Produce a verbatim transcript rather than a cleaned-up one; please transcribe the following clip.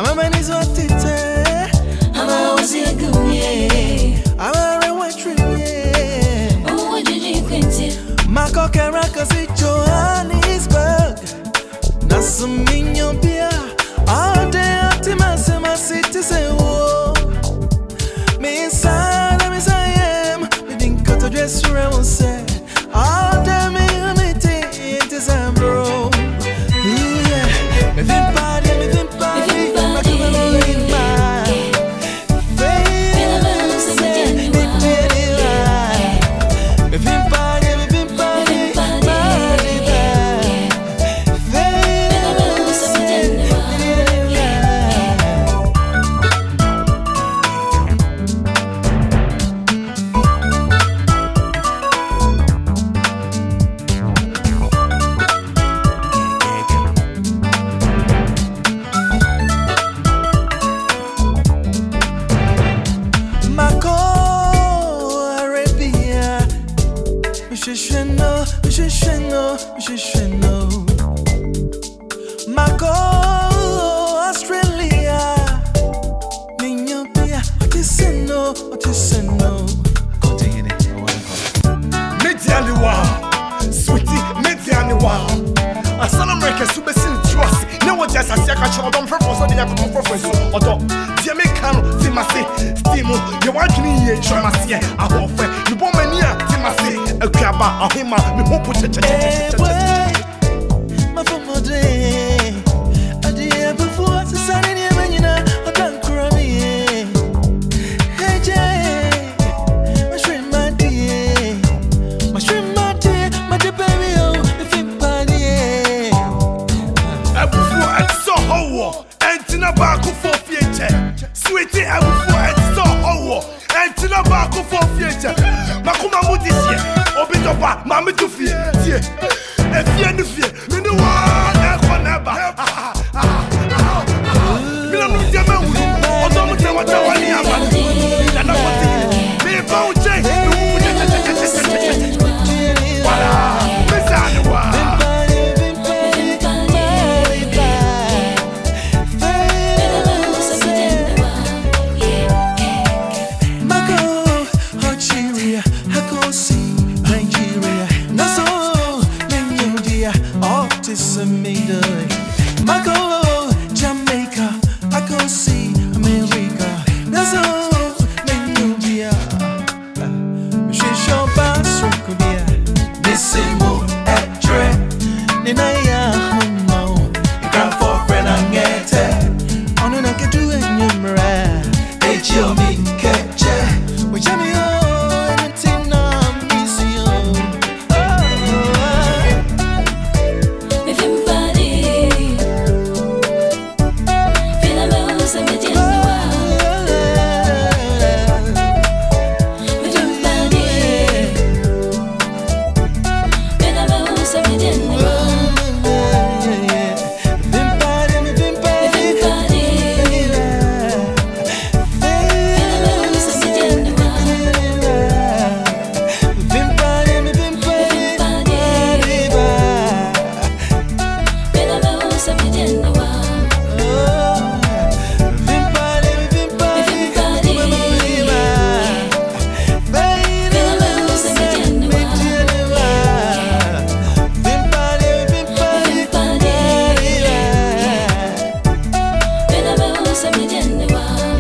I'm a man is what it I'm a was a good I'm a red tree. Oh, what did you quit? My cock and rackers in Johannesburg. Nasum in your beer. All day after my summer city say, whoa. Me inside, I'm as I am. Me didn't cut a dress around say. All day me, me take it is a bro. Yeah, me vim party, me vim party. My come on in my face. Me vim party, me vim party. Mako Australia, Minyopia, what is it no, what is it no? Continue. Medianiwa, sweetie, Medianiwa. A son of America, super sin trust. No one just has a catch on purpose or the other purpose. Although, the American, Timasi, Stimo, you want me here, Tramasia, a whole fair, the woman here, Timasi, a grabber, a hima, the whole put it. My phone day, a day before the sun in your man, you know, I can't cry me. Hey, Jay, my shrimp, my dear, my shrimp, my dear, my dear baby, oh, if you party. I will for it so how, and to the back of four theatre. Sweetie, I will for it so how, and to the back of four theatre. Makuma Mudisia, Obitoba, Mamma to fear, dear. If you're the fear, you know what? I'm never. You don't know the man who don't know what I want to have. I'm not going to be a bow check. Voila, Miss Anua. Mako, Jamaica, I go see America. That's all, Nigeria. She show pass Korea. Nisimu etre, Ninaya homo. You can't for friend and get it. On an I do it numera. H O me catch it. We jam you anything I'm busy on. Something. Something.